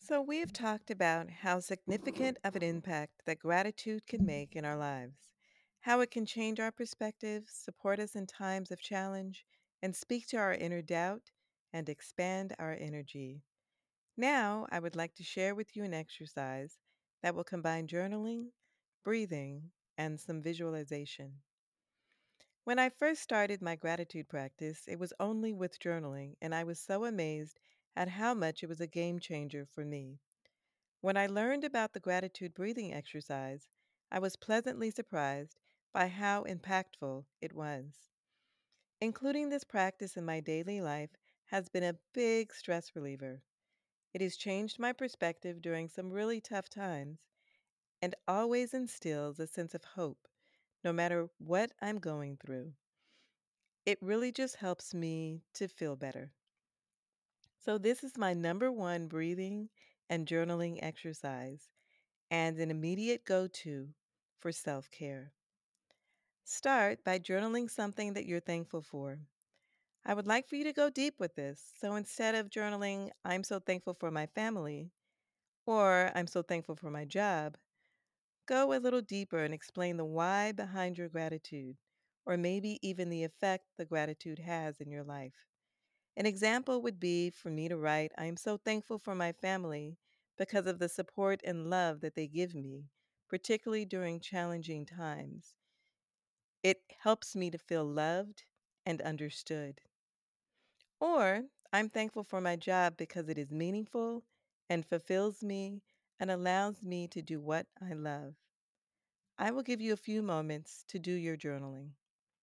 So, we have talked about how significant of an impact that gratitude can make in our lives, how it can change our perspective, support us in times of challenge, and speak to our inner doubt and expand our energy. Now, I would like to share with you an exercise that will combine journaling, breathing, and some visualization. When I first started my gratitude practice, it was only with journaling, and I was so amazed at how much it was a game changer for me. When I learned about the gratitude breathing exercise, I was pleasantly surprised by how impactful it was. Including this practice in my daily life has been a big stress reliever. It has changed my perspective during some really tough times and always instills a sense of hope, no matter what I'm going through. It really just helps me to feel better. So, this is my number one breathing and journaling exercise and an immediate go to for self care. Start by journaling something that you're thankful for. I would like for you to go deep with this. So instead of journaling, I'm so thankful for my family or I'm so thankful for my job, go a little deeper and explain the why behind your gratitude, or maybe even the effect the gratitude has in your life. An example would be for me to write, I am so thankful for my family because of the support and love that they give me, particularly during challenging times. It helps me to feel loved and understood. Or I'm thankful for my job because it is meaningful and fulfills me and allows me to do what I love. I will give you a few moments to do your journaling.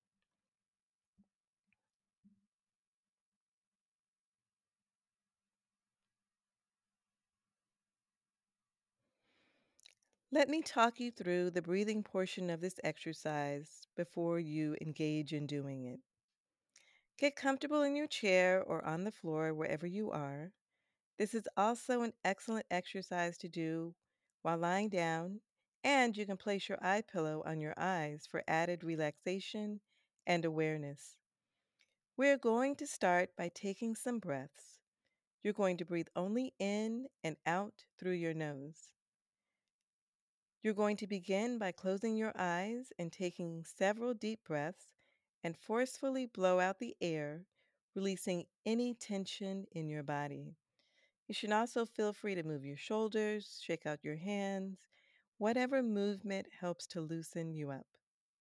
Let me talk you through the breathing portion of this exercise before you engage in doing it. Get comfortable in your chair or on the floor, wherever you are. This is also an excellent exercise to do while lying down, and you can place your eye pillow on your eyes for added relaxation and awareness. We're going to start by taking some breaths. You're going to breathe only in and out through your nose. You're going to begin by closing your eyes and taking several deep breaths and forcefully blow out the air, releasing any tension in your body. You should also feel free to move your shoulders, shake out your hands, whatever movement helps to loosen you up.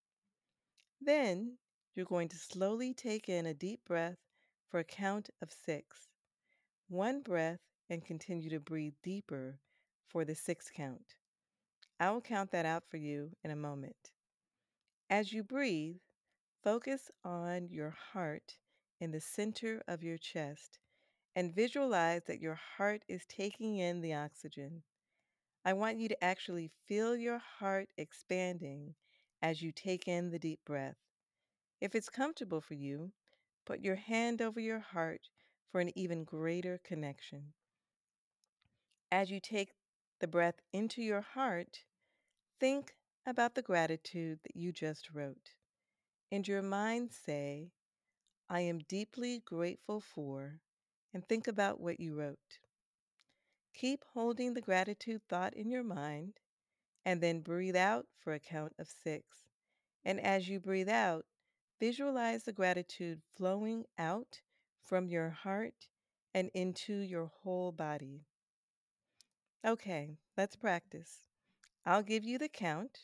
Then you're going to slowly take in a deep breath for a count of 6. One breath and continue to breathe deeper for the 6th count. I will count that out for you in a moment. As you breathe, focus on your heart in the center of your chest and visualize that your heart is taking in the oxygen. I want you to actually feel your heart expanding as you take in the deep breath. If it's comfortable for you, put your hand over your heart for an even greater connection. As you take the breath into your heart, think about the gratitude that you just wrote. In your mind, say, I am deeply grateful for, and think about what you wrote. Keep holding the gratitude thought in your mind and then breathe out for a count of 6. And as you breathe out, visualize the gratitude flowing out from your heart and into your whole body. Okay, let's practice. I'll give you the count.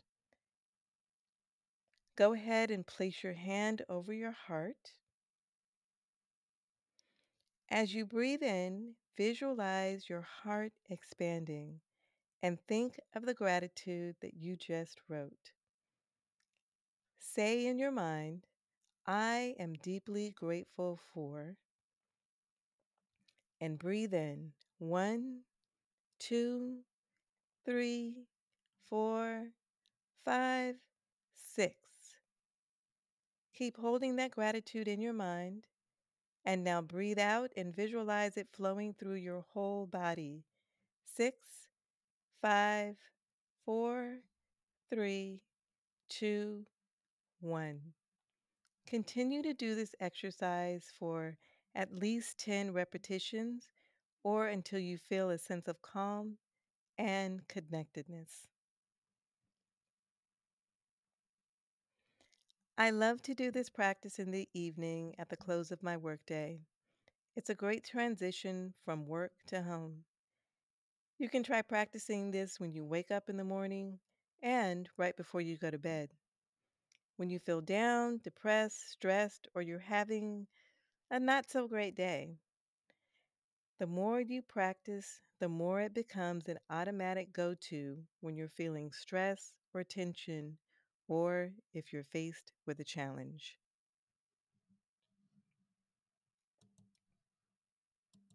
Go ahead and place your hand over your heart. As you breathe in, visualize your heart expanding and think of the gratitude that you just wrote. Say in your mind, I am deeply grateful for, and breathe in 1, 2, 3, 4, 5, 6. Keep holding that gratitude in your mind, and now breathe out and visualize it flowing through your whole body. 6, 5, 4, 3, 2, 1. Continue to do this exercise for at least 10 repetitions or until you feel a sense of calm and connectedness. I love to do this practice in the evening at the close of my workday. It's a great transition from work to home. You can try practicing this when you wake up in the morning and right before you go to bed. When you feel down, depressed, stressed, or you're having a not so great day, the more you practice, the more it becomes an automatic go to when you're feeling stress or tension, or if you're faced with a challenge.